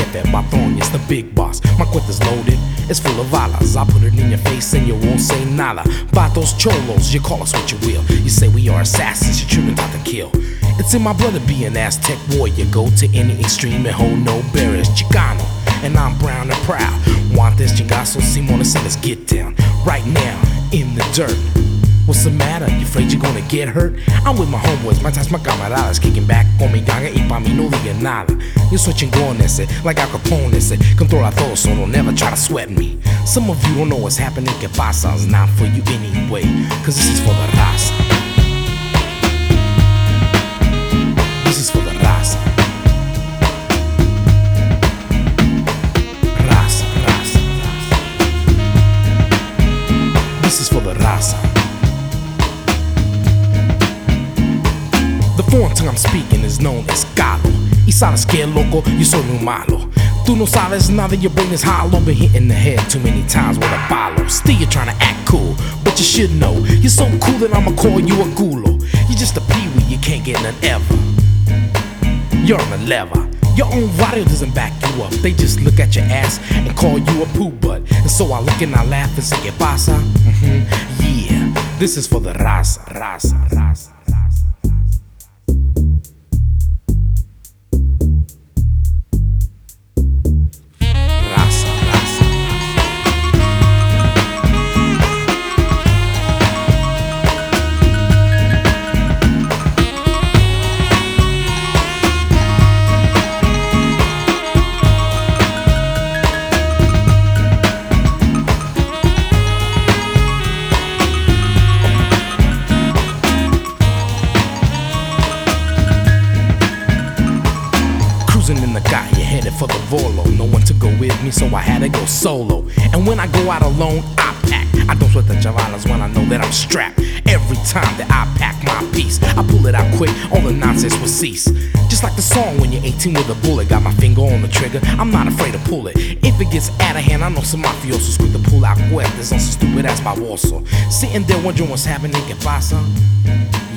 jefe, patrón, it's the big boss. My cuenta's loaded, it's full of balas. I put it in your face and you won't say nada. Vatos cholos, you call us what you will. You say we are assassins, you're children taught to kill. It's in my blood to be an Aztec warrior. Go to any extreme and hold no barriers. Chicano, and I'm brown and proud. Want this chingazo, Simona, so let's get down. Right now, in the dirt. What's the matter? You afraid you're gonna get hurt? I'm with my homeboys, matas my camaradas, kicking back con mi ganga y pa' mí no diga nada. Yo soy chingón ese, like Al Capone ese. Controla todo, so don't never try to sweat me. Some of you don't know what's happening, que pasa? It's not for you anyway, cause this is for the raza. This is for the raza. Raza, raza, raza. This is for the raza. The foreign tongue I'm speaking is known as Galo. Y sabes que loco, yo soy muy malo. Tú no sabes nada, your brain is hollow. Been hit in the head too many times with a balo. Still you're trying to act cool, but you should know you're so cool that I'ma call you a gulo. You're just a peewee, you can't get none ever. You're on the lever. Your own radio doesn't back you up. They just look at your ass and call you a poo butt. And so I look and I laugh and say, ¿Qué pasa? Yeah, this is for the raza, raza, raza. In the guy, you headed for the Volo. No one to go with me, so I had to go solo. And when I go out alone, I pack. I don't sweat the chavalas when I know that I'm strapped. Every time that I pack my piece, I pull it out quick, all the nonsense will cease. Just like the song when you're 18 with a bullet. Got my finger on the trigger, I'm not afraid to pull it. If it gets out of hand, I know some mafiosos quick to pull out cuerdas on some stupid ass baboso. Sitting there wondering what's happening, ¿Qué pasa?